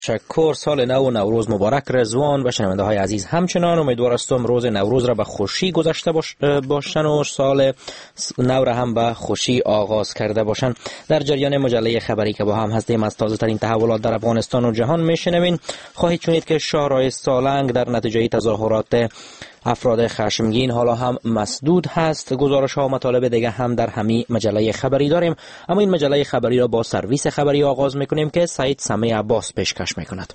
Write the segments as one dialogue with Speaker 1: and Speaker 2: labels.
Speaker 1: تشکر. سال نو و نوروز مبارک رضوان و شنونده های عزیز. همچنان امیدوار هستم روز نوروز را به خوشی گذشته باشن و سال نو را هم به خوشی آغاز کرده باشن. در جریان مجله خبری که با هم هستیم از تازه ترین تحولات در افغانستان و جهان میشنوین. خواهید شنید که شاهراه سالنگ در نتیجه تظاهرات افراد خشمگین حالا هم مسدود هست. گزارش ها و مطالب دیگه هم در همین مجله خبری داریم، اما این مجله خبری را با سرویس خبری آغاز میکنیم که سعید سمیع عباس پیشکش میکند.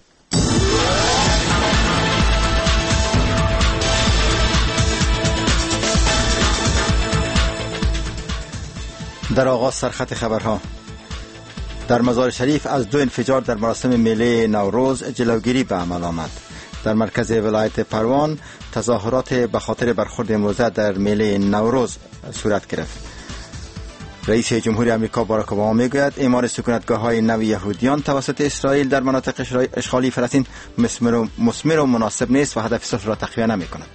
Speaker 2: در آغاز سرخط خبرها. در مزار شریف از 2 انفجار در مراسم میله نوروز جلوگیری به عمل آمد. در مرکز ولایت پروان تظاهرات به خاطر برخورد امروزه در میله نوروز صورت گرفت. رئیس جمهوری آمریکا باراک اوباما میگوید اعمار سکونتگاه‌های نو یهودیان توسط اسرائیل در مناطق اشغالی فلسطین مثمر و مناسب نیست و هدف صلح را تقویت نمی‌کند.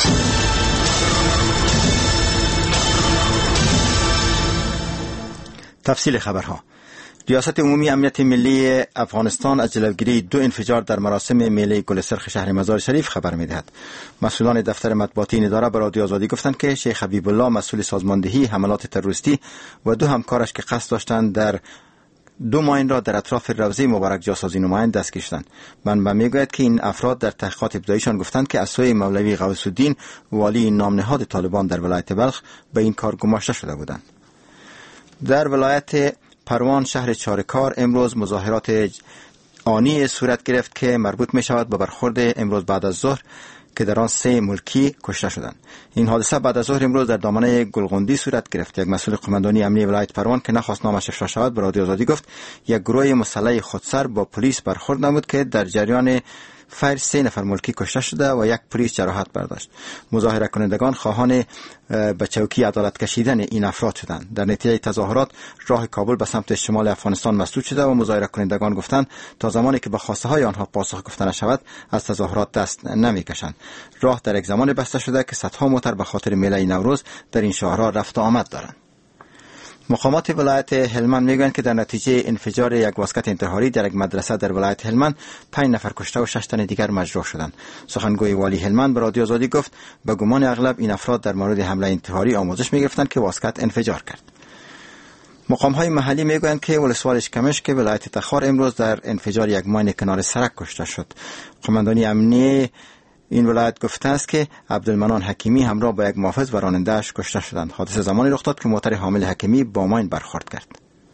Speaker 2: تفصیل خبرها. ریاست عمومی امنیت ملی افغانستان از جلوگیری 2 انفجار در مراسم میله گل سرخ شهر مزار شریف خبر می‌دهد. مسئولان دفتر مطبوعاتی این اداره به رادیو آزادی گفتند که شیخ حبیب الله مسئول سازماندهی حملات تروریستی و 2 همکارش که قصد داشتند در 2 ماین را در اطراف روضه مبارک جاسازی نمایند دستگیر شدند. منبع میگوید که این افراد در تحقیقات ابتداییشان گفتند که از سوی مولوی غوث الدین والی نام نهاد طالبان در ولایت بلخ به این کار گماشته شده بودند. در ولایت پروان شهر چارکار امروز مظاهرات آنی صورت گرفت که مربوط می شود به برخورد امروز بعد از ظهر که در آن 3 ملکی کشته شدند. این حادثه بعد از ظهر امروز در دامنه گلغندی صورت گرفت. یک مسئول قماندانی امنیتی ولایت پروان که نخواست نامش افشا شود به رادیو آزادی گفت یک گروه مسلح خودسر با پلیس برخورد نمود که در جریان فایر 3 نفر ملکی کشته شده و 1 پلیس جراحت برداشت. مظاهره کنندگان خواهان به چوکی عدالت کشیدن این افراد شدند. در نتیجه تظاهرات راه کابل به سمت شمال افغانستان مسدود شده و مظاهره کنندگان گفتند تا زمانی که به خواسته های آنها پاسخ گفته نشود از تظاهرات دست نمیکشند. راه در یک زمان بسته شده که صدها موتر به خاطر میله نوروز در این شهرها رفت و آمد دارند. مقامات ولایت هلمند میگویند که در نتیجه انفجار یک واسکت انتحاری در یک مدرسه در ولایت هلمند 5 نفر کشته و 6 تن دیگر مجروح شدند. سخنگوی والی هلمند به رادیو آزادی گفت به گمان اغلب این افراد در مورد حمله انتحاری آموزش میگرفتند که واسکت انفجار کرد. مقام‌های محلی میگویند که ولسوالی اشکمش که ولایت تخار امروز در انفجار یک ماین کنار سرک کشته شد. قماندانی امنیتی این ولایت گفته است که عبدالمنان حکیمی همراه با یک محافظ و راننده‌اش کشته شدند. حادثه زمانی رخ داد که موتر حامل حکیمی با ماین برخورد کرد.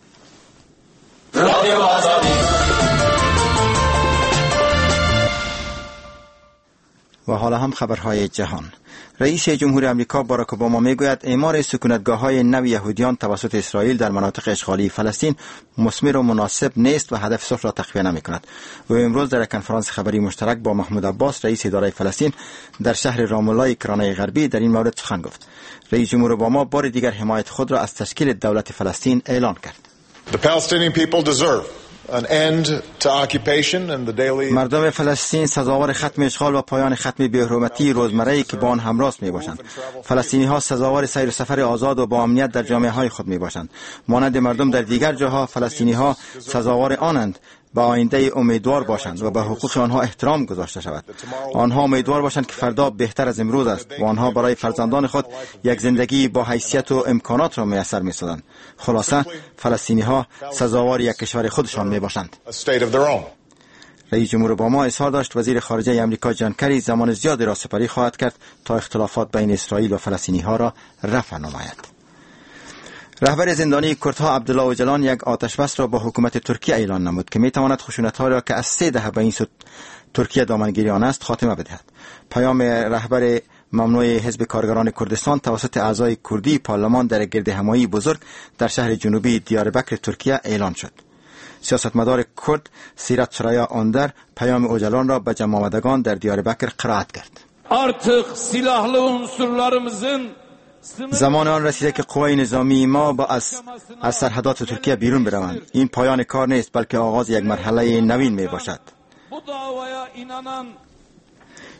Speaker 2: و حالا هم خبرهای جهان. رئیس جمهوری آمریکا باراک اوباما میگوید اعمار سکونتگاه‌های نو یهودیان توسط اسرائیل در مناطق اشغالی فلسطین مثمر و مناسب نیست و هدف صلح را تقویت نمی‌کند. و امروز در کنفرانس خبری مشترک با محمود عباس رئیس اداره فلسطین در شهر رامالای کرانه غربی در این مورد سخن گفت. رئیس جمهور اوباما بار دیگر حمایت خود را از تشکیل دولت فلسطین اعلان کرد. مردم فلسطین سزاوار ختم اشغال و پایان ختم بی‌حرمتی روزمره‌ای که با آن همراه میباشند. فلسطینی‌ها سزاوار سیر و سفر آزاد و با امنیت در جامعه‌های خود میباشند. مانند مردم در دیگر جاها فلسطینی‌ها سزاوار آنند به آینده امیدوار باشند و به حقوق آنها احترام گذاشته شود. آنها امیدوار باشند که فردا بهتر از امروز است و آنها برای فرزندان خود یک زندگی با حیثیت و امکانات را میسر می‌سازند. خلاصه فلسطینی‌ها سزاوار یک کشور خودشان میباشند. رئیس جمهور اوباما اظهار داشت وزیر خارجه آمریکا جان کری زمان زیادی را سپری خواهد کرد تا اختلافات بین اسرائیل و فلسطینی‌ها را رفع نماید. رهبر زندانی کردها عبدالله اوجلان یک آتشبس را با حکومت ترکیه اعلان نمود که میتواند خشونت‌ها را که از 3 دهه به این سو ترکیه دامنگیری آن است خاتمه بدهد. پیام رهبر ممنوع حزب کارگران کردستان توسط اعضای کردی پارلمان در گردهمایی بزرگ در شهر جنوبی دیاربکر ترکیه اعلان شد. سیاستمدار کرد سیرت سرایا آندر پیام اوجلان را به جمع آمدگان در دیاربکر قرائت کرد.
Speaker 3: Artık silahlı unsurlarımızın
Speaker 2: زمان آن رسیده که قوای نظامی ما با از سرحدات ترکیه بیرون بروند. این پایان کار نیست بلکه آغاز یک مرحله نوین می باشد.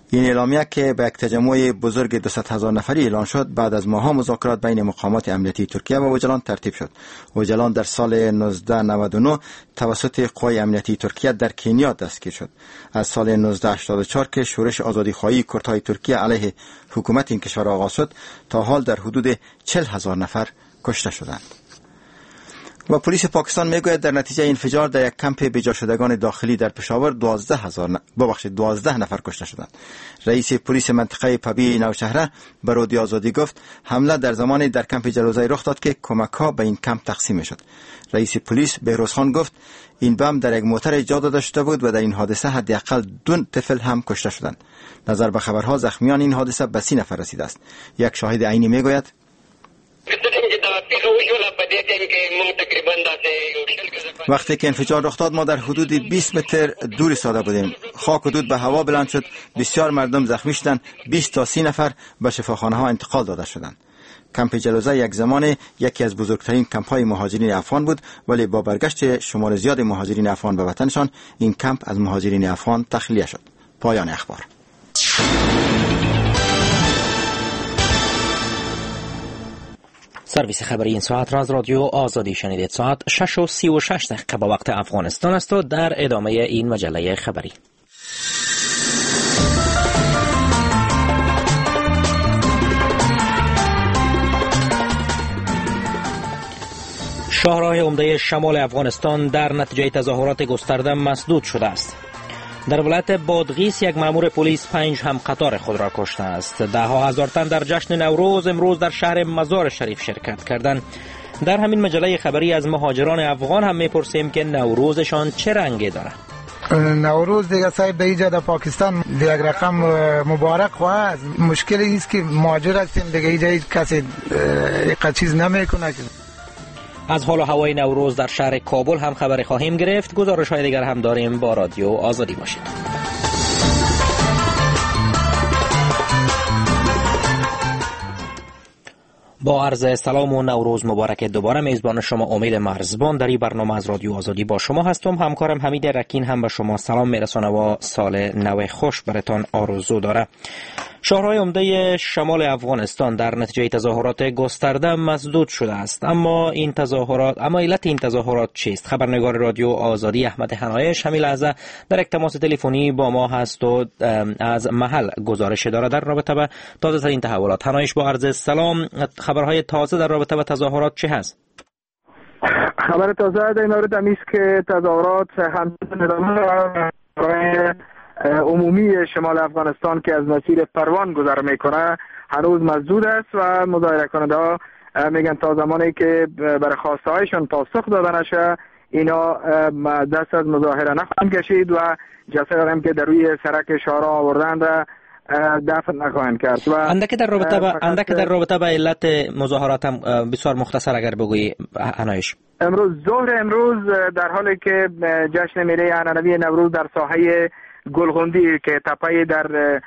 Speaker 2: این اعلامیه که به یک تجمع بزرگ 200,000 نفری اعلان شد بعد از ماه‌ها مذاکرات بین مقامات امنیتی ترکیه و اوجلان ترتیب شد. اوجلان در سال 1999 توسط قوای امنیتی ترکیه در کنیا دستگیر شد. از سال 1984 که شورش آزادیخواهی کردهای ترکیه علیه حکومت این کشور آغاز شد تا حال در حدود 40,000 نفر کشته شدند. و پلیس پاکستان میگوید در نتیجه انفجار در یک کمپ بیجا شدگان داخلی در پشاور 12 نفر کشته شدند. رئیس پلیس منطقه پبی نوشهره به رادیو آزادی گفت حمله در زمانی در کمپ جلوزای رخ داد که کمک‌ها به این کمپ تقسیم شد. رئیس پلیس بهروز خان گفت این بم در یک موتر جا داده شده بود و در این حادثه حداقل 2 طفل هم کشته شدند. نظر به خبرها زخمیان این حادثه به 30 نفر رسیده است. یک شاهد عینی میگوید وقتی که انفجار رخ داد ما در حدود 20 متر دور ایستاده بودیم. خاک و دود به هوا بلند شد. بسیار مردم زخمی شدند. 20 تا 30 نفر به شفاخانه ها انتقال داده شدند. کمپ جلوزه یک زمان یکی از بزرگترین کمپ های مهاجرین افغان بود، ولی با برگشت شمار زیاد مهاجرین افغان به وطنشان این کمپ از مهاجرین افغان تخلیه شد. پایان اخبار.
Speaker 1: سرویس خبری این ساعت را از رادیو آزادی شنیدید. ساعت 6:36 با وقت افغانستان است و در ادامه این مجله خبری شاهراه عمده شمال افغانستان در نتیجه تظاهرات گسترده مسدود شده است. در ولایت بادغیس یک مأمور پلیس 5 هم قطار خود را کشته است. 10,000 تن در جشن نوروز امروز در شهر مزار شریف شرکت کردند. در همین مجله خبری از مهاجران افغان هم میپرسیم که نوروزشان چه رنگی داره.
Speaker 4: نوروز دیگه صاحب به اینجا در پاکستان یک رقم مبارک خواهد. مشکل ایست که مهاجر هستیم دیگه اینجا کسی یک چیز نمیکنه.
Speaker 1: از حال و هوای نوروز در شهر کابل هم خبر خواهیم گرفت. گزارش های دیگر هم داریم. با رادیو آزادی باشید. با عرض سلام و نوروز مبارک دوباره میزبان شما امید مرزبان در این برنامه از رادیو آزادی با شما هستم. همکارم حمید رکین هم به شما سلام میرسانه و سال نو خوش براتان آرزو داره. شهرهای عمده شمال افغانستان در نتیجه تظاهرات گسترده مسدود شده است. اما علت این تظاهرات چیست؟ خبرنگار رادیو آزادی احمد حنایش همین لحظه در یک تماس تلفنی با ما هست و از محل گزارش داره در رابطه با تازه ترین تحولات. حنایش با عرض سلام، خبرهای تازه در رابطه با تظاهرات چه هست؟
Speaker 5: خبر تازه در این مورد است که تظاهرات همچنان عمومی شمال افغانستان که از مسیر پروان گذر میکنه هنوز مسدود است و مظاهره کننده ها میگن تا زمانی که برای خواسته هایشان پاسخ داده نشه اینا دست از مظاهره نخواهند کشید و جسد هم که در روی سرک شهرها آوردند دفن نخواهند کرد. و
Speaker 1: اندک در رابطه با علت مظاهرات هم بسیار مختصر اگر بگویی حنایش.
Speaker 5: امروز در حالی که جشن میله عنعنوی نوروز در ساحه گلغندی که تپه در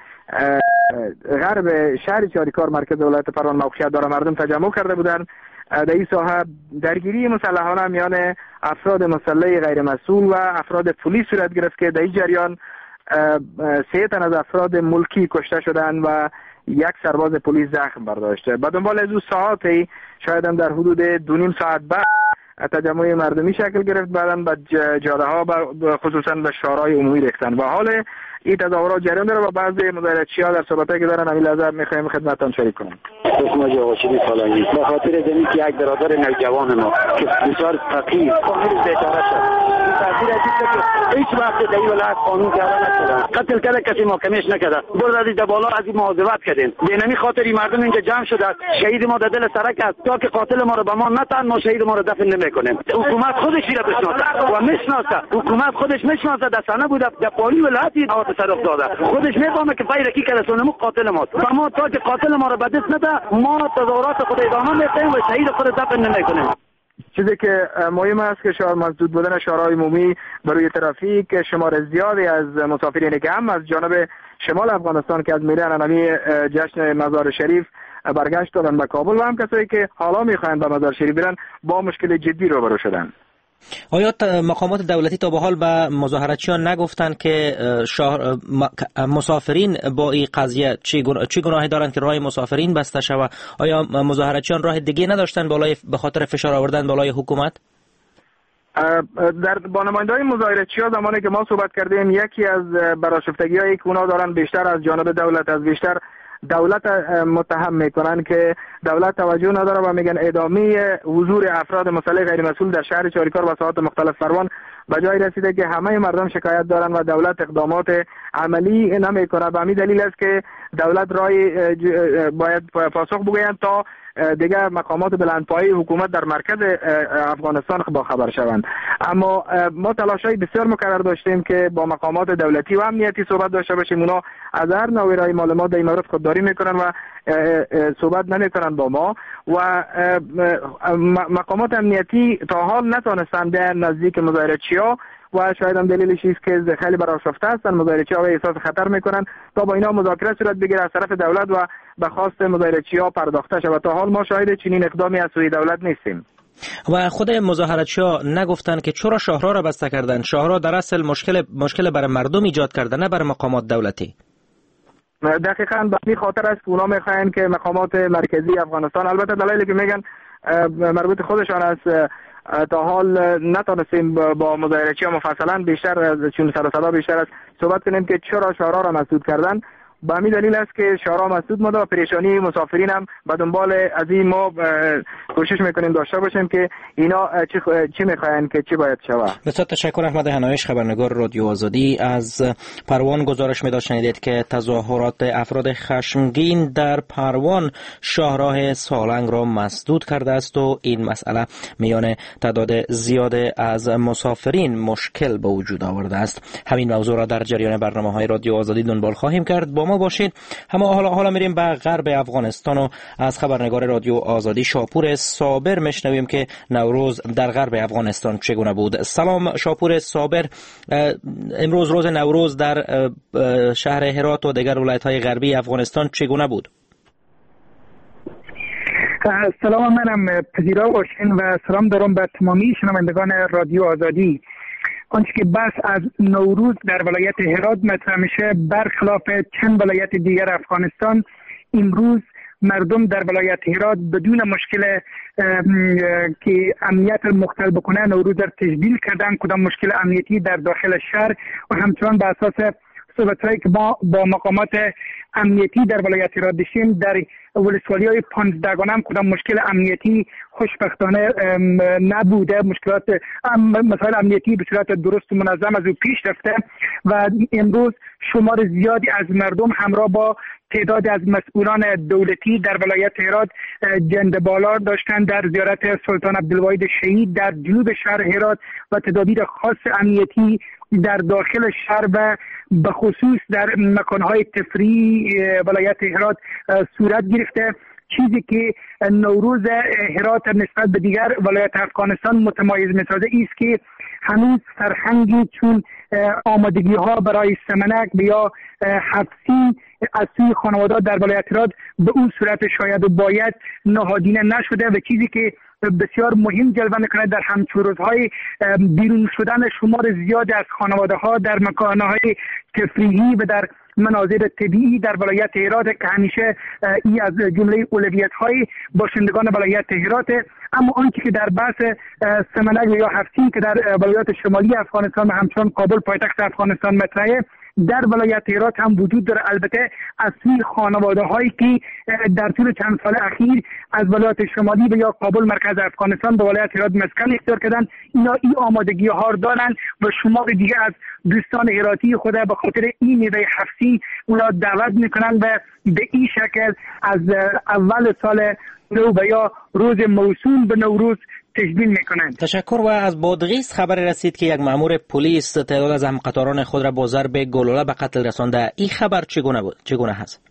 Speaker 5: غرب شهر چاریکار مرکز ولایت پروان موقعیت داره مردم تجمع کرده بودند، در این ساحه درگیری مسلحانه میان افراد مسلح غیر مسئول و افراد پلیس صورت گرفت که در این جریان 3 تن از افراد ملکی کشته شدند و 1 سرباز پلیس زخم برداشته. به دنبال از او ساعاتی شاید هم در حدود 2.5 ساعت بعد تجمع مردمی شکل گرفت، بعداً به جاده ها خصوصا به شهرهای عمومی ریختن و حال این تظاهرات جریان داره و بعضی مظاهراتچی‌ها در صحبتایی که دارن همین لحظه می‌خوایم خدمتتون شریک کنیم.
Speaker 6: اسم جواشی سالانی به خاطر دمی که یک برادر نوجوان ما که بسیار فقیر کامل بیچاره شد. این تاثیر عجیبه که هیچ وقت در این ولایت قانون جاری نشده. قتل کرده کسی محاکمهش نکرده. برد از بالا از این محاسبت کردین. به نمی خاطر مردم اینجا جمع شده. شهید ما در دل سرک است. تا که قاتل ما رو به ما نتن ما شهید ما رو دفن نمی‌کنیم. حکومت خودش میره بشناسه و میشناسه. حکومت خودش میشناسه در سنه بوده در پالی ولایتی تصرف داده. خودش میفهمه که پیرکی که رسونمو قاتل ماست. و ما تا که قاتل ما رو به دست نده ما تظاهرات خود ادامه میدیم و شهید خود دفن نمی‌کنیم.
Speaker 5: چیزی که مهم است که شهر مسدود بودن شهرهای عمومی برای ترافیک، شمار زیادی از مسافرین که هم از جانب شمال افغانستان که از میله عنعنوی جشن مزار شریف برگشت دادن به کابل و هم کسایی که حالا میخواهند به مزار شریف برن با مشکل جدی روبرو شدن.
Speaker 1: آیا مقامات دولتی تا به حال به مظاهراتچیان نگفتند که مسافرین با این قضیه چه گناهی دارند که راه مسافرین بسته شود؟ آیا مظاهراتچیان راه دیگه نداشتند به خاطر فشار آوردن بالای حکومت؟
Speaker 5: با نماینده‌های مظاهراتچی‌ها زمانی که ما صحبت کردیم، یکی از برآشفتگی‌هایی که اونا دارن بیشتر از جانب دولت، از بیشتر دولت متهم میکنن که دولت توجه نداره و میگن ادامه حضور افراد مسلح غیر مسئول در شهر چاریکار و ساحات مختلف پروان به جای رسیده که همه مردم شکایت دارن و دولت اقدامات عملی نمیکنه. به همین دلیل است که دولت رای باید پاسخ بگویند تا دیگه مقامات بلندپایه حکومت در مرکز افغانستان با خبر شوند. اما ما تلاشای بسیار مکرر داشتیم که با مقامات دولتی و امنیتی صحبت داشته باشیم. اونا از هر نوع رای معلومات در این مورد خودداری میکنن و صحبت نمیکنن با ما و مقامات امنیتی تا حال نتونستن به نزدیک مظاهراتچی‌ها و شاید هم دلیلش است که خیلی برآشفته هستن مظاهراتچی‌ها و احساس خطر میکنن تا با اینا مذاکره صورت بگیره از طرف دولت و به خواست مظاهراتچی‌ها پرداخته شود. تا حال ما شاهد چنین اقدامی از سوی دولت نیستیم.
Speaker 1: و خود مظاهراتچی‌ها نگفتن که چرا شاهراه را بسته کردن؟ شاهراه در اصل مشکل برای مردم ایجاد کرده، نه برای مقامات دولتی.
Speaker 5: دقیقاً به این خاطر است که اونا میخواین که مقامات مرکزی افغانستان، البته دلایلی که میگن مربوط خودشان است، تا حال نتونستیم با مظاهراتچی‌ها مفصلا بیشتر چون سر و صدا بیشتر است صحبت کنیم که چرا شاهراه را مسدود کردن. به همین دلیل است که شاهراه مسدود مونده و پریشانی مسافرین هم به دنبال از این ما کوشش میکنیم داشته باشیم که اینا چی میخواین که چی باید شود.
Speaker 1: بسیار تشکر. احمد هنایش، خبرنگار رادیو آزادی از پروان گزارش میداد. شنیدید که تظاهرات افراد خشمگین در پروان شاهراه سالنگ را مسدود کرده است و این مسئله میان تعداد زیاد از مسافرین مشکل به وجود آورده است. همین موضوع را در جریان برنامه‌های رادیو آزادی دنبال خواهیم کرد. با ما باشید. حالا میریم به غرب افغانستان و از خبرنگار رادیو آزادی شاپور صابر میشنویم که نوروز در غرب افغانستان چگونه بود. سلام شاپور صابر، امروز روز نوروز در شهر هرات و دیگر ولایت‌های غربی افغانستان چگونه بود؟
Speaker 7: سلام، منم پذیرا باشین و سلام دارم به تمامی شنوندگان رادیو آزادی. آنچه که بحث از نوروز در ولایت هرات مطرح میشه، برخلاف چند ولایت دیگر افغانستان، امروز مردم در ولایت هرات بدون مشکل که امنیت مختل بکنه نوروز را تجلیل کردن. کدام مشکل امنیتی در داخل شهر و همچنان به اساس صحبت‌هایی که ما با مقامات امنیتی در ولایت هرات داشتیم، در ولسوالی‌های 15 گانه هم کدام مشکل امنیتی خوشبختانه نبوده. مسائل امنیتی به صورت درست و منظم از او پیش رفته و امروز شمار زیادی از مردم همراه با تعداد از مسئولان دولتی در ولایت هرات جندبالار داشتند در زیارت سلطان عبدالواحد شهید در جنوب شهر هرات و تدابیر خاص امنیتی در داخل شهر و به خصوص در مکانهای تفریحی ولایت هرات صورت گرفته. چیزی که نوروز هرات نسبت به دیگر ولایت افغانستان متمایز می‌سازه است که هنوز فرهنگی چون آمادگی ها برای سمنک یا حفظی از سوی خانواده در ولایت هرات به اون صورت شاید و باید نهادینه نشده و چیزی که بسیار مهم جلوه میکنه در همچون روزهای بیرون شدن شمار زیاد از خانواده ها در مکانهای تفریحی و در مناظر طبیعی در ولایت هرات که همیشه ای از جمله اولویت های باشندگان ولایت هرات. اما آنچه که در بحث سمنک یا حفصی که در ولایات شمالی افغانستان و همچنان کابل پایتخت افغانستان مطرحه، در ولایت هرات هم وجود داره. البته از سوی خانواده هایی که در طول چند سال اخیر از ولایات شمالی و یا کابل مرکز افغانستان به ولایت هرات مسکن اختیار کردن، اینا این آمادگی ها دارن و شمار دیگه از دوستان هراتی خود به خاطر این میوه حفصی اونا دعوت میکنن و به این شکل از اول سال نو و یا روز موسوم به نوروز تجلیل میکنند.
Speaker 1: تشکر. و از بادغیس خبر رسید که یک مأمور پلیس تعداد از همقطاران خود را با ضرب گلوله به قتل رسانده. این خبر چگونه هست؟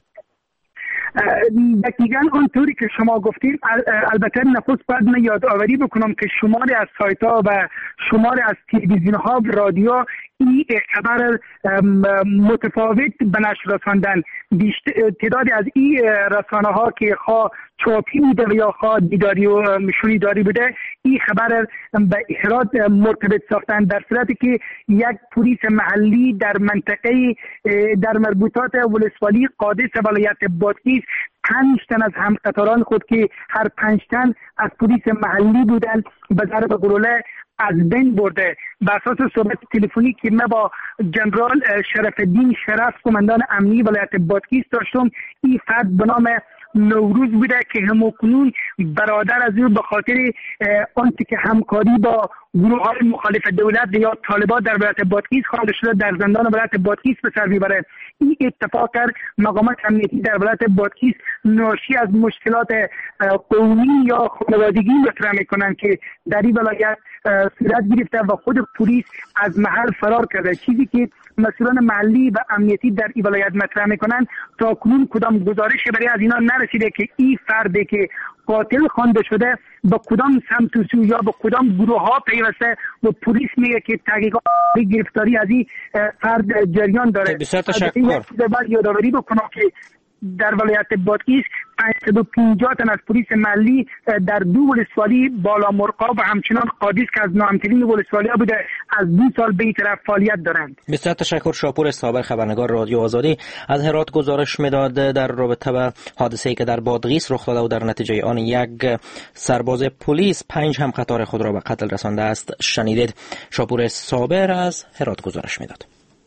Speaker 7: دقیقاً آنطوری که شما گفتید. البته نخست باید من یادآوری بکنم که شماری از سایت ها و شماری از تلویزیون ها و رادیو این خبر متفاوت به نشر رساندن. تعدادی از این رسانه ها که خواه چاپی بوده و یا خواه دیداری و شنیداری بوده، این خبر به هرات مرتبط ساختن، در صورتی که یک پلیس محلی در منطقه در مربوطات ولسوالی قادس ولایت بادغیس 5 تن از همقطاران خود که هر 5 تن از پلیس محلی بودند به ضرب گلوله از بین برده. بر اساس صحبت تلفنی که من با جنرال شرف الدین شرف قماندان امنی ولایت بادغیس داشتم، این فرد به نام نوروز بوده که همکنون برادر از او به خاطر آنچه که همکاری با گروه‌های مخالف دولت یا طالبان در ولایت بادغیس خوانده شده در زندان ولایت بادغیس به سر میبره. این اتفاق در مقامات امنیتی در ولایت بادغیس ناشی از مشکلات قومی یا خانوادگی مطرح میکنند که در این ولایت صورت گرفته و خود پلیس از محل فرار کرده. چیزی که مسئولان محلی و امنیتی در این ولایت مطرح میکنند تا کنون کدام گزارش برای از اینا نرسیده که این فردی که قاتل خوانده شده با کدام سمت و سو یا با کدام گروه ها پیوسته و پلیس میگه که تحقیقات گرفتاری از این فرد جریان داره.
Speaker 1: بسیار تشکر.
Speaker 7: یادآوری بکنم که در ولایت بادغیس 550 تن از پلیس محلی در 2 ولسوالی بالا مرغاب و همچنان قادس که از ناامترین ولسوالیا بوده از 2 سال به این طرف فعالیت دارند.
Speaker 1: بسیار تشکر. شاپور صابر خبرنگار رادیو آزادی از هرات گزارش میداد در رابطه با حادثه‌ای که در بادغیس رخ داده و در نتیجه آن یک سرباز پلیس 5 همقطار خود را به قتل رسانده است. شنیدید. شاپور صابر از هرات گزارش میداد.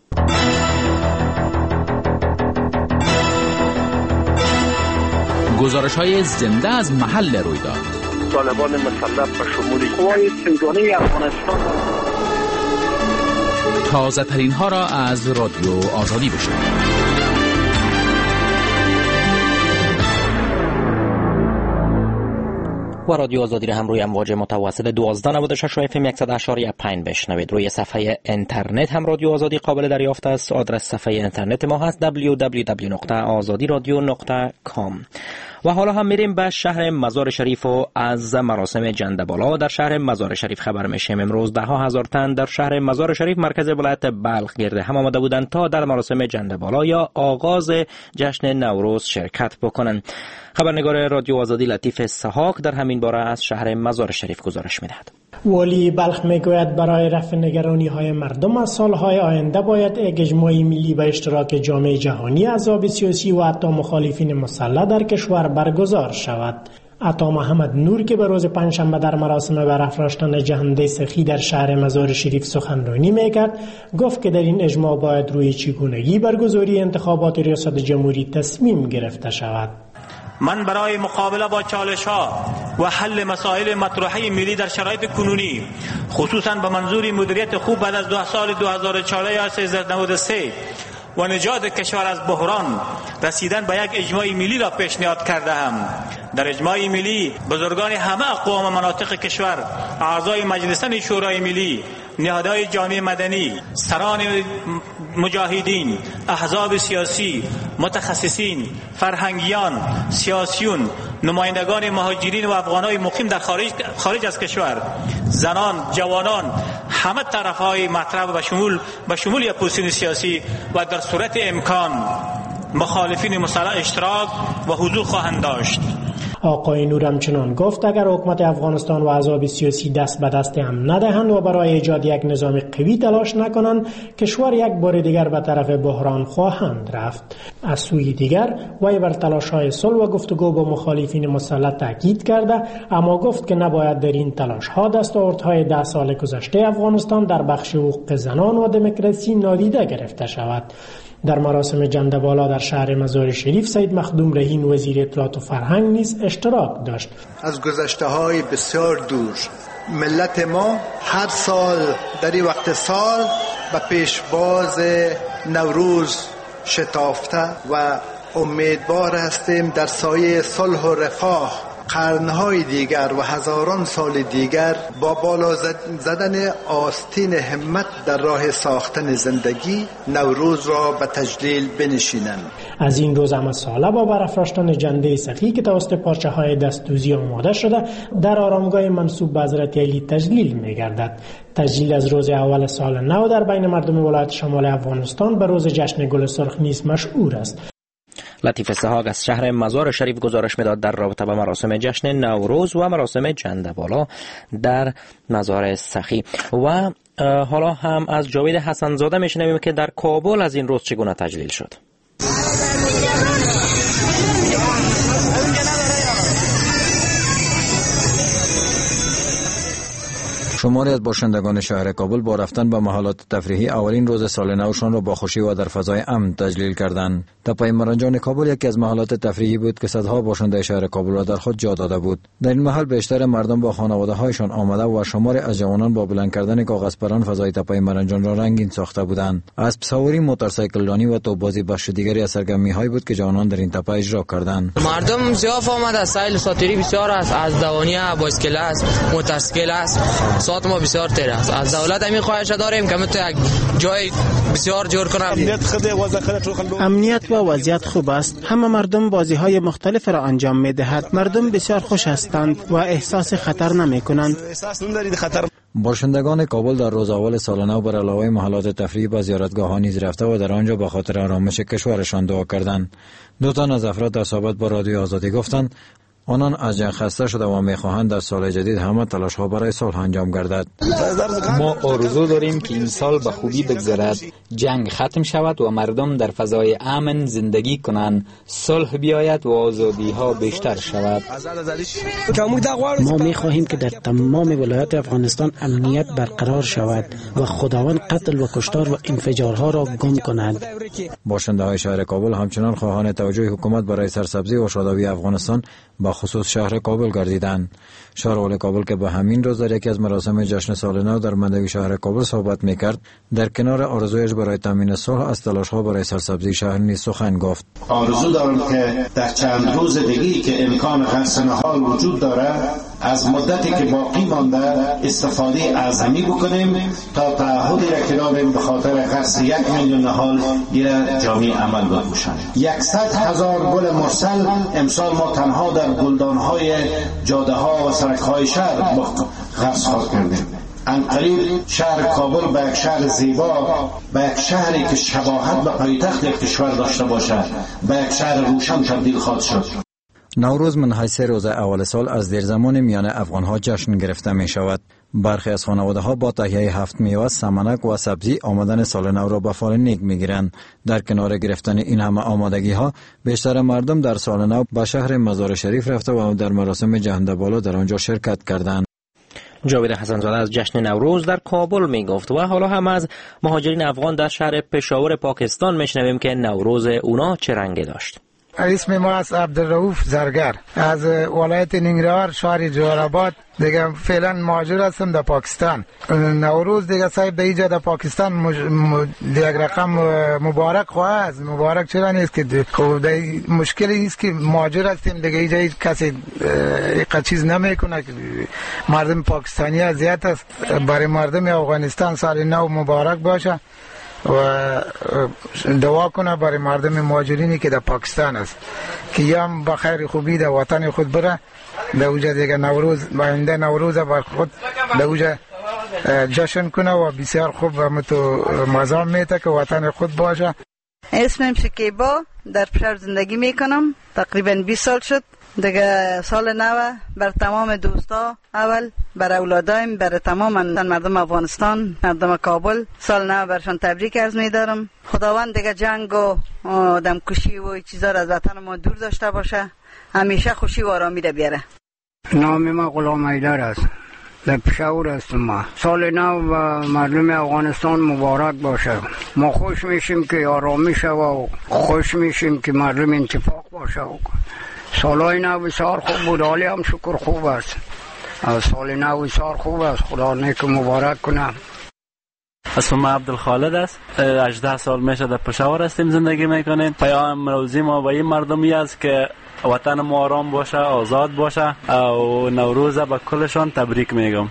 Speaker 8: گزارش‌های زنده از محل رویداد.
Speaker 9: طالبان مسلح به شمول قوای سیگانه افغانستان.
Speaker 8: تازه ترین ها را از رادیو آزادی بشنوید.
Speaker 1: و رادیو آزادی را هم روی امواج متوسط 1296 FM 100.5 بشنوید. روی صفحه اینترنت هم رادیو آزادی قابل دریافت است. آدرس صفحه اینترنت ما هست www.azadiradio.com. و حالا هم میریم به شهر مزار شریف و از مراسم جنده‌بالا در شهر مزار شریف خبر میشیم. امروز 10,000 تن در شهر مزار شریف مرکز ولایت بلخ گرد هم آمده بودند تا در مراسم جنده‌بالا یا آغاز جشن نوروز شرکت بکنند. خبرنگار رادیو آزادی لطیف سحاق در همین باره از شهر مزار شریف گزارش می‌دهد.
Speaker 10: والی بلخ میگوید برای رفع نگرانی‌های مردم از سال‌های آینده باید یک اجماع ملی به اشتراک جامعه جهانی، احزاب سیاسی و حتی مخالفین مسلح در کشور برگزار شود. عطا محمد نور که به روز پنجشنبه در مراسم برافراشتن جهنده سخی در شهر مزار شریف سخنرانی میکرد، گفت که در این اجماع باید روی چگونگی برگزاری انتخابات ریاست جمهوری تصمیم گرفته شود.
Speaker 11: من برای مقابله با چالش‌ها و حل مسائل مطروحه ملی در شرایط کنونی، خصوصاً به منظور مدیریت خوب بعد از 2 سال 2014 یا 1393 و نجات کشور از بحران، رسیدن به یک اجماع ملی را پیشنهاد کردم. در اجماع ملی بزرگان همه اقوام مناطق کشور، اعضای مجلسان شورای ملی، نهادهای جامعه مدنی، سران مجاهدین، احزاب سیاسی، متخصصین، فرهنگیان، سیاسیون، نمایندگان مهاجرین و افغانای مقیم در خارج از کشور، زنان، جوانان، همه طرفهای مطرح به شمول اپوزیسیون سیاسی و در صورت امکان مخالفین مسلح اشتراک و حضور خواهند داشت.
Speaker 10: آقای نور همچنان گفت اگر حکومت افغانستان و احزاب سیاسی دست به دست هم ندهند و برای ایجاد یک نظام قوی تلاش نکنند، کشور یک بار دیگر به طرف بحران خواهند رفت. از سوی دیگر وی بر تلاش‌های صلح و گفتگو با مخالفین مسلح تاکید کرده، اما گفت که نباید در این تلاش‌ها دستاوردهای 10 سال گذشته افغانستان در بخش حقوق زنان و دموکراسی نادیده گرفته شود. در مراسم جنده‌بالا در شهر مزار شریف سید مخدوم رهین وزیر اطلاعات و فرهنگ نیز اشتراک داشت.
Speaker 12: از گذشته‌های بسیار دور ملت ما هر سال در این وقت سال به پیشواز نوروز شتافته و امیدوار هستیم در سایه صلح و رفاه قرنهای دیگر و هزاران سال دیگر با بالا زدن آستین همت در راه ساختن زندگی نوروز را به تجلیل بنشینند.
Speaker 10: از این روز هم ساله با برافراشتن جنده سخی که توسط پارچه های دستدوزی آماده شده در آرامگاه منسوب به حضرت علی تجلیل می‌گردد. تجلیل از روز اول سال نو در بین مردم ولایت شمال افغانستان به روز جشن گل سرخ نیز مشهور است.
Speaker 1: لطیف اسحاق از شهر مزار شریف گزارش میداد در رابطه با مراسم جشن نوروز و مراسم جنده‌بالا در مزار سخی. و حالا هم از جاوید حسن‌زاده میشنویم که در کابل از این روز چگونه تجلیل شد.
Speaker 2: شماری از باشندگان شهر کابل با رفتن به محلات تفریحی اولین روز سال نوشان را با خوشی و در فضای امن تجلیل کردند. تپه مرنجان کابل یکی از محلات تفریحی بود که صدها باشنده شهر کابل را در خود جا داده بود. در این محل بیشتر مردم با خانواده‌هایشان آمده و شماری از جوانان با بلند کردن کاغذپران فضای تپه مرنجان را رنگین ساخته بودند. اسب سواری، موتورسیکلرانی و توپ‌بازی بخش دیگری از سرگرمی‌هایی بود که جوانان در این تپه اجرا کردند.
Speaker 13: مردم زیاد آمده، سایل ساتری بسیار است، از دوانی بایسکل است، موتورسیکل است، ساعت ما بسیار تر است. از دولت همین خواهش داریم که مت یک جای بسیار جور کنه.
Speaker 10: امنیت و وضعیت خوب است. همه مردم بازی‌های مختلف را انجام می‌دهند. مردم بسیار خوش هستند و احساس خطر نمی‌کنند.
Speaker 2: باشندگان کابل در روز اول سال نو بر علاوه محلات تفریحی به زیارتگاه‌ها نیز رفته و در آنجا به خاطر آرامش کشورشان دعا کردند. دو تن از افراد در صحبت با رادیو آزادی گفتند آنان از جنگ خسته شده و می‌خواهند در سال جدید همه تلاش‌ها برای صلح انجام گردد.
Speaker 14: ما آرزو داریم که این سال به خوبی بگذرد، جنگ ختم شود و مردم در فضای امن زندگی کنند، صلح بیاید و آزادی‌ها بیشتر شود.
Speaker 10: ما می‌خواهیم که در تمام ولایات افغانستان امنیت برقرار شود و خداوند قتل و کشتار و انفجارها را گم کند.
Speaker 2: باشنده‌های شهر کابل همچنان خواهان توجه حکومت برای سرسبزی و شادابی افغانستان با خصوص شهر کابل گردیدند. شهرول کابل که به همین روز در یکی از مراسم جشن سال نو در مندوی شهر کابل صحبت میکرد، در کنار آرزویش برای تامین صلح از تلاش‌ها برای سرسبزی شهر نیز سخن گفت.
Speaker 15: آرزو دارم که در چند روز دیگه که امکان غرس نهال وجود داره، از مدتی که باقی مانده استفاده اعظمی بکنیم تا تعهدی را که داریم به خاطر غرس 1 میلیون نهال دیره جامع عمل بپوشانیم. 100,000 گل مرسل امسال ما تنها در گلدان‌های جاده‌ها و سرک‌های شهر غرس خواهد کردیم. انقریب شهر کابل به یک شهر زیبا، به یک شهری که شباهت به پایتخت یک کشور داشته باشد، به یک شهر روشن تبدیل خواهد شد.
Speaker 2: نوروز من حیث روز اول سال از دیر زمان میان افغان‌ها جشن گرفته می شود. برخی از خانواده‌ها با تهیه 7 میوه، سمنک و سبزی آمدن سال نو را به فال نیک می‌گیرند. در کنار گرفتن این همه آمادگی‌ها، بیشتر مردم در سال نو به شهر مزار شریف رفته و در مراسم جنده‌بالا در آنجا شرکت کردند.
Speaker 1: جاوید حسن‌زاده از جشن نوروز در کابل می گفت. و حالا هم از مهاجرین افغان در شهر پشاور پاکستان میشنویم که نوروز اونا چه رنگی داشت.
Speaker 4: اسم ما از عبدالرؤوف زرگر از ولایت ننگرهار شهر جوارآباد. دیگه فعلا مهاجر هستم در پاکستان. نوروز دیگه صاحب به اینجا در پاکستان دیگه رقم مبارک خواهد. مبارک چرا نیست که مشکلی است که مهاجر هستیم دیگه اینجا هیچ کسی یک چیز نمیکنه. مردم پاکستانی اذیت است. برای مردم افغانستان سال نو مبارک باشه و دعا کنه برای مردم مهاجرینی که در پاکستان است که یا با خیر خوبی در وطن خود بره. در اوجه دیگه نوروز باینده نوروز بر خود در اوجه جشن کنه و بسیار خوب و مزه میته که وطن خود باشه.
Speaker 16: اسمم شکیبا، در پشاور زندگی میکنم، تقریبا 20 سال شد. دیگه سال نو بر تمام دوستا، اول بر اولادایم، بر تمام مردم افغانستان، مردم کابل سال نو برشان تبریک عرض می‌دارم. خداوند دیگه جنگ و آدمکشی و چیزا را از وطن ما دور داشته باشه، همیشه خوشی و آرامی را بیاره.
Speaker 17: نام ما غلام حیدر است، در پشاور هستم. ما سال نو و مردم افغانستان مبارک باشه. ما خوش میشیم که آرامی شه و خوش میشیم که مردم اتفاق باشه. سالای نو بسیار خوب بود، حالی هم شکر خوب است. سال نو بسیار خوب است، خدا نیک مبارک کنه.
Speaker 18: اسم ما عبدالخالد است، 18 سال میشه در پشاور هستیم زندگی میکنیم. پیام امروزی ما با این مردمی است که وطن ما آرام باشه، آزاد باشه و نوروز به کلشان تبریک میگم.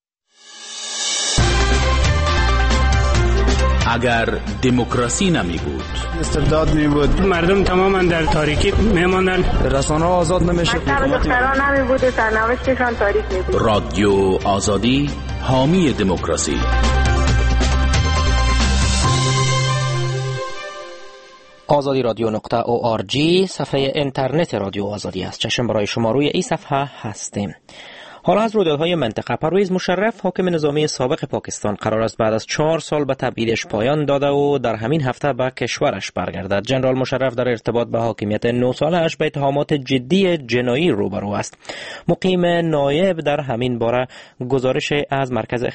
Speaker 8: اگر دموکراسی نمی بود،
Speaker 19: استبداد می بود، مردم تماما در تاریکی میماندن،
Speaker 20: رسانه آزاد نمیشه،
Speaker 21: دختران نمی بود، سرنوشتشان تاریک می بود.
Speaker 8: رادیو آزادی، حامی دموکراسی.
Speaker 1: azadi-radio.org صفحه اینترنت رادیو آزادی است. چشم برای شما روی این صفحه هستیم. حالا از رویدادهای منطقه. پرویز مشرف حاکم نظامی سابق پاکستان قرار است بعد از 4 سال به تبعیدش پایان داده و در همین هفته به کشورش برگردد. جنرال مشرف در ارتباط به حاکمیت 9 ساله‌اش به اتهامات جدی جنایی روبرو است. مقیم نایب در همین باره گزارش از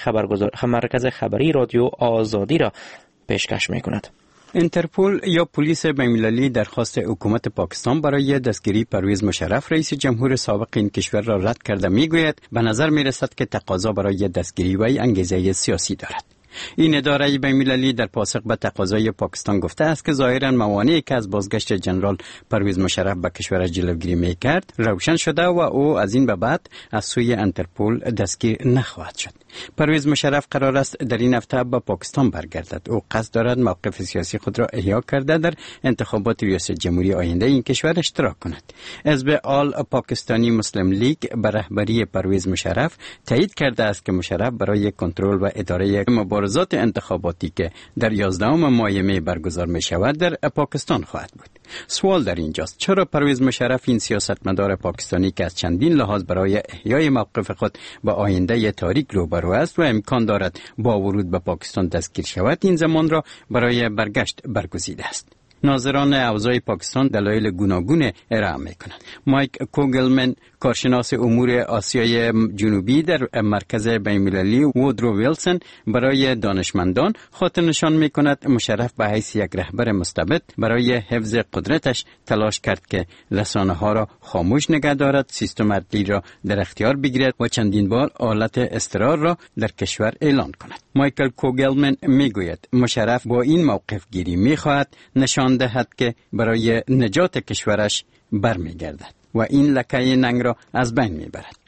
Speaker 1: مرکز خبری رادیو آزادی را پیشکش می‌کند.
Speaker 20: انترپول یا پلیس بین‌المللی درخواست حکومت پاکستان برای دستگیری پرویز مشرف رئیس جمهور سابق این کشور را رد کرده میگوید به نظر میرسد که تقاضا برای دستگیری وی انگیزه سیاسی دارد. این اداره بین‌المللی در پاسخ به تقاضای پاکستان گفته است که ظاهراً موانعی که از بازگشت جنرال پرویز مشرف به کشور جلوگیری میکرد روشن شده و او از این به بعد از سوی انترپول دستگیر نخواهد شد. پرویز مشرف قرار است در این هفته به پاکستان برگردد. او قصد دارد موقف سیاسی خود را احیا کرده در انتخابات ریاست جمهوری آینده این کشور اشتراک کند. حزب آل پاکستانی مسلم لیگ به رهبری پرویز مشرف تایید کرده است که مشرف برای کنترل و اداره مبارزات انتخاباتی که در 11 ماه می برگزار می شود در پاکستان خواهد بود. سوال در اینجاست چرا پرویز مشرف این سیاستمدار پاکستانی که از چندین لحاظ برای احیای موقف خود به آینده تاریک روبرو است و امکان دارد با ورود به پاکستان دستگیر شود این زمان را برای برگشت برگزیده است. ناظران اوضاع پاکستان دلایل گوناگون ارائه می‌کنند. مایک کوگلمن کارشناس امور آسیای جنوبی در مرکز بین‌المللی وودرو ویلسون برای دانشمندان خاطر نشان می‌کند مشرف به حیث یک رهبر مستبد برای حفظ قدرتش تلاش کرد که رسانه‌ها را خاموش نگه دارد، سیستم عدلی را در اختیار بگیرد و چندین بار حالت اضطرار را در کشور اعلان کند. مایکل کوگلمن میگوید مشرف با این موقف گیری می‌خواهد نشان دهد که برای نجات کشورش برمیگردد و این لکه ننگ را از بین میبرد.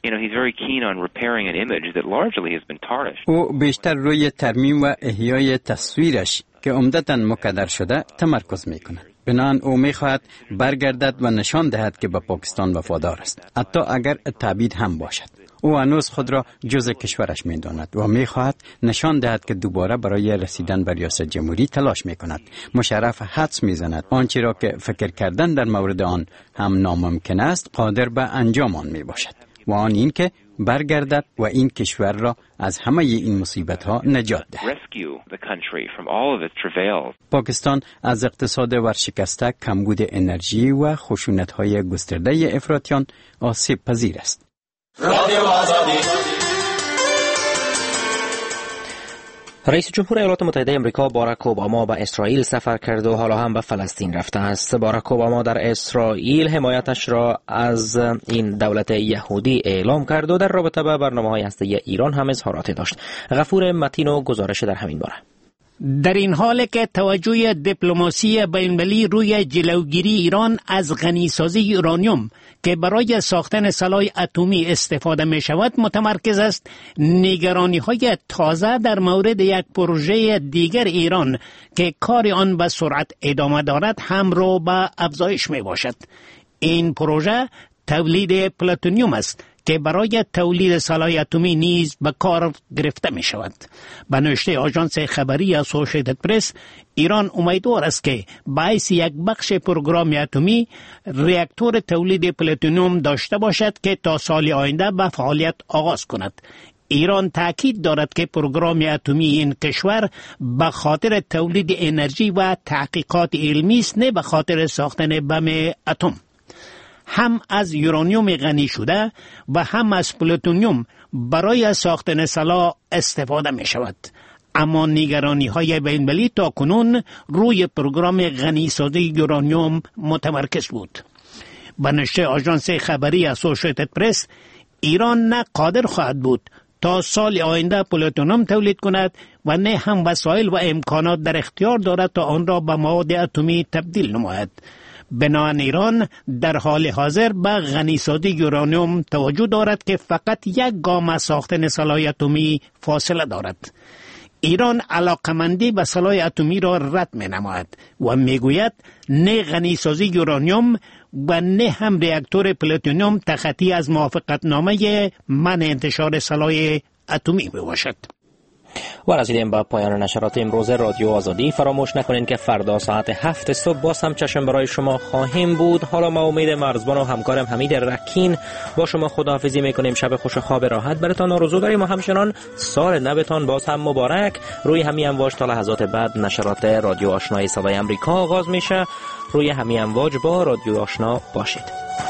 Speaker 20: او بیشتر روی ترمیم و احیای تصویرش که عمدتاً مکدر شده تمرکز میکند. بنابراین او میخواهد برگردد و نشان دهد که به پاکستان وفادار است، حتی اگر تبعید هم باشد. او هنوز خود را جزء کشورش می‌داند و می‌خواهد نشان دهد که دوباره برای رسیدن به ریاست جمهوری تلاش می‌کند. مشرف حدس می‌زند آنچه را که فکر کردن در مورد آن هم ناممکن است قادر به انجام آن میباشد و آن این که برگردد و این کشور را از همه این مصیبت‌ها نجات دهد. پاکستان از اقتصاد ورشکسته، کمبود انرژی و خشونت‌های گسترده افراطیان آسیب پذیر است.
Speaker 1: رئیس جمهور ایالات متحده آمریکا باراک اوباما به اسرائیل سفر کرد و حالا هم به فلسطین رفته است. باراک اوباما در اسرائیل حمایتش را از این دولت یهودی اعلام کرد و در رابطه با برنامه‌های هسته‌ای ایران هم اظهاراتی داشت. غفور متینو گزارش در همین باره.
Speaker 22: در این حال که توجه دیپلماسی بین‌المللی روی جلوگیری ایران از غنیسازی یورانیوم که برای ساختن سلاح اتمی استفاده می شود متمرکز است، نگرانی‌های تازه در مورد یک پروژه دیگر ایران که کار آن به سرعت ادامه دارد هم رو به افزایش می باشد. این پروژه تولید پلوتونیوم است که برای تولید سلاح اتمی نیز به کار گرفته می شود. به نوشته آژانس خبری اسوسییتد پرس، ایران امیدوار است که باعث یک بخش پروگرام اتمی راکتور تولید پلوتونیوم داشته باشد که تا سال آینده به فعالیت آغاز کند. ایران تاکید دارد که پروگرام اتمی این کشور به خاطر تولید انرژی و تحقیقات علمی است، نه به خاطر ساختن بم اتم. هم از یورانیوم غنی شده و هم از پلوتونیوم برای ساختن سلاح استفاده می شود. اما نگرانی های بین‌المللی تا کنون روی پروگرام غنیسازی یورانیوم متمرکز بود. به نشر آژانس خبری اسوسییتد پرس، ایران نه قادر خواهد بود تا سال آینده پلوتونیوم تولید کند و نه هم وسایل و امکانات در اختیار دارد تا آن را به مواد اتمی تبدیل نماید. بنابراین ایران در حال حاضر به غنیسازی یورانیوم توجه دارد که فقط یک گام از ساختن سلاح اتمی فاصله دارد. ایران علاقمندی به سلاح اتمی را رد می نماید و می گوید نه غنیسازی یورانیوم و نه هم راکتور پلوتونیوم تخطی از موافقتنامه منع انتشار سلاح اتمی می باشد.
Speaker 1: و رسیدیم به پایان نشرات امروز رادیو آزادی. فراموش نکنین که فردا ساعت 7 صبح باز هم چشم برای شما خواهیم بود. حالا ما امید مرزبان و همکارم حمید رکین با شما خداحافظی میکنیم. شب خوش و خواب راحت براتون آرزو داریم و همچنان سال نوتان باز هم مبارک. روی همین امواج تا لحظات بعد نشرات رادیو آشنای صدای امریکا آغاز میشه. روی همین امواج با رادیو آشنا باشید.